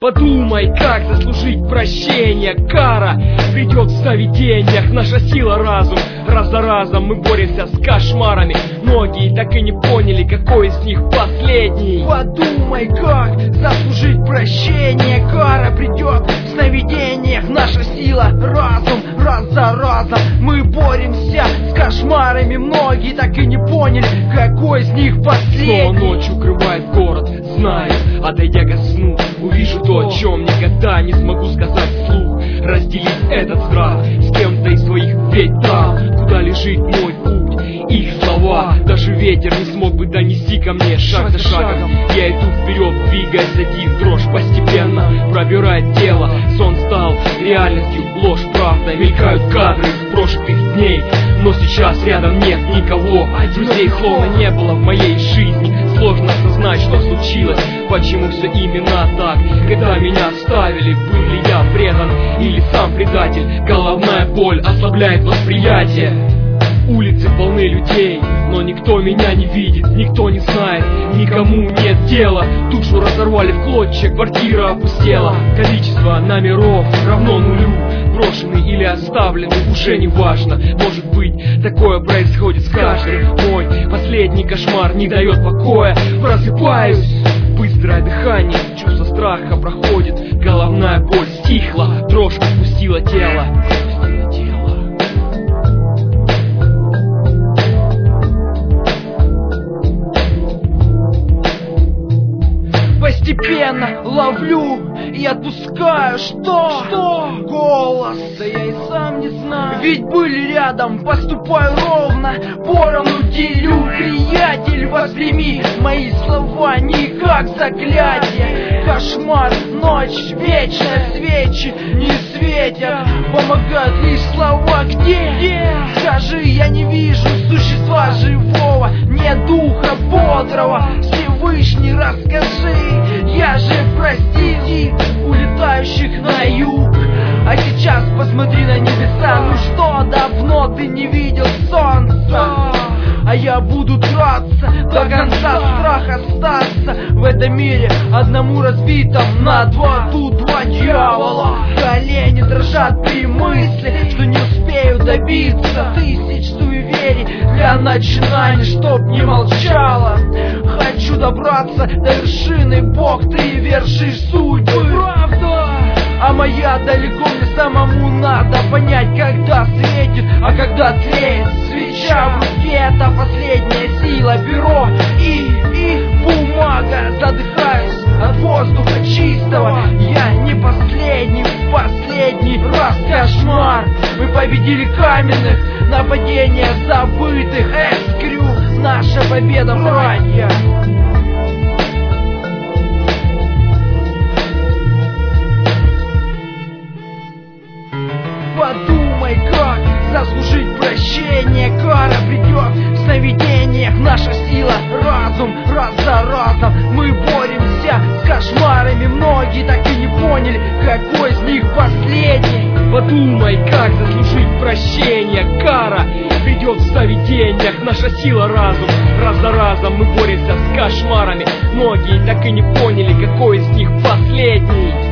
Подумай, как заслужить прощение. Кара придет в сновидениях. Наша сила разум. Раз за разом мы боремся с кошмарами. Многие так и не поняли, какой из них последний. Подумай, как заслужить прощение. Кара придет в сновидениях. Наша сила разум. Раз за разом мы боремся с кошмарами. Многие так и не поняли, какой из них последний. Снова ночь укрывает город, знаю, отойдя ко сну, увижу то, о чем никогда не смогу сказать вслух. Разделить этот страх с кем-то из своих, ведь там, куда лежит мой путь, их слова даже ветер не смог бы донести ко мне. Шаг за шагом я иду вперед, двигаясь один, дрожь постепенно пробирает тело. Сон стал реальностью, ложь, правда, мелькают кадры из прошлых дней. Но сейчас рядом нет никого, друзей словно не было в моей жизни. Сложно осознать, что случилось, почему все именно так. Когда меня оставили, был ли я предан или сам предатель? Головная боль ослабляет восприятие. Улицы полны людей, но никто меня не видит, никто не знает, никому нет дела. Душу разорвали в клочья, квартира опустела. Количество номеров равно нулю. Брошенный или оставленный, уже не важно. Может быть, такое происходит с каждым. Мой последний кошмар не дает покоя. Просыпаюсь, быстрое дыхание, чувство страха проходит. Головная боль стихла, дрожь отпустила тело. Постепенно ловлю и отпускаю, что? Голос, да я и сам не знаю. Ведь были рядом, поступаю ровно, поровну делю. Приятель, восприми мои слова не как заклятие. Кошмар, ночь, вечная, свечи не светят. Помогают лишь слова, где? Скажи, я не вижу существа живого, нет духа бодрого. Всевышний, расскажи, я же прости улетающих на юг. А сейчас посмотри на небеса. Ну что, давно ты не видел солнца? А я буду драться до конца, страх остаться в этом мире одному разбитом на два. Тут два дьявола, колени дрожат при мысли, что не успею добиться тысяч суеверий для начинаний, чтоб не молчала. Хочу добраться до вершины, Бог, ты вершишь судьбы. Правда, а моя далеко, мне самому надо понять, когда светит, а когда тлеет. Свеча в руке, это последняя сила. Перо и бумага, задыхаюсь от воздуха чистого. Я не последний, в последний раз кошмар. Мы победили каменных, нападения забытых. Эскрю, наша победа, братья. Подумай, как заслужить прощение. Кара придет в сновидениях. Наша сила разум. Раз за разом мы боремся с кошмарами. Многие так и не поняли, какой из них последний. Подумай, как заслужить прощение. Кара придет в сновидениях. Наша сила разум. Раз за разом мы боремся с кошмарами. Многие так и не поняли, какой из них последний.